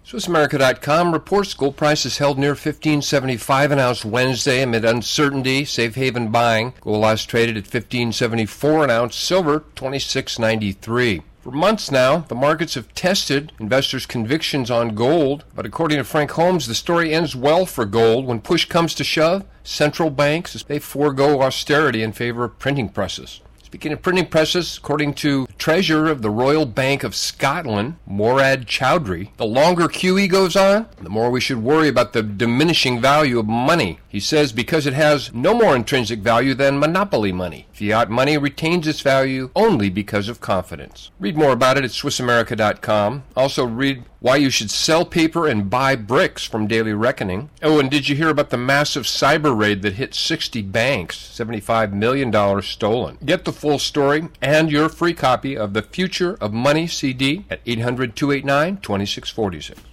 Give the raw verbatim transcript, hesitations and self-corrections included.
Swiss America dot com reports gold prices held near fifteen seventy-five an ounce Wednesday amid uncertainty. Safe haven buying. Gold last traded at fifteen seventy-four an ounce. Silver twenty-six ninety-three. For months now, the markets have tested investors' convictions on gold, but according to Frank Holmes, the story ends well for gold. When push comes to shove, central banks, they forego austerity in favor of printing presses. Speaking of printing presses, according to the treasurer of the Royal Bank of Scotland, Morad Chowdhury, the longer Q E goes on, the more we should worry about the diminishing value of money. He says because it has no more intrinsic value than monopoly money. Fiat money retains its value only because of confidence. Read more about it at Swiss America dot com. Also read why you should sell paper and buy bricks from Daily Reckoning. Oh, and did you hear about the massive cyber raid that hit sixty banks, seventy-five million dollars stolen? Get the full story and your free copy of the Future of Money C D at eight hundred, two eight nine, two six four six.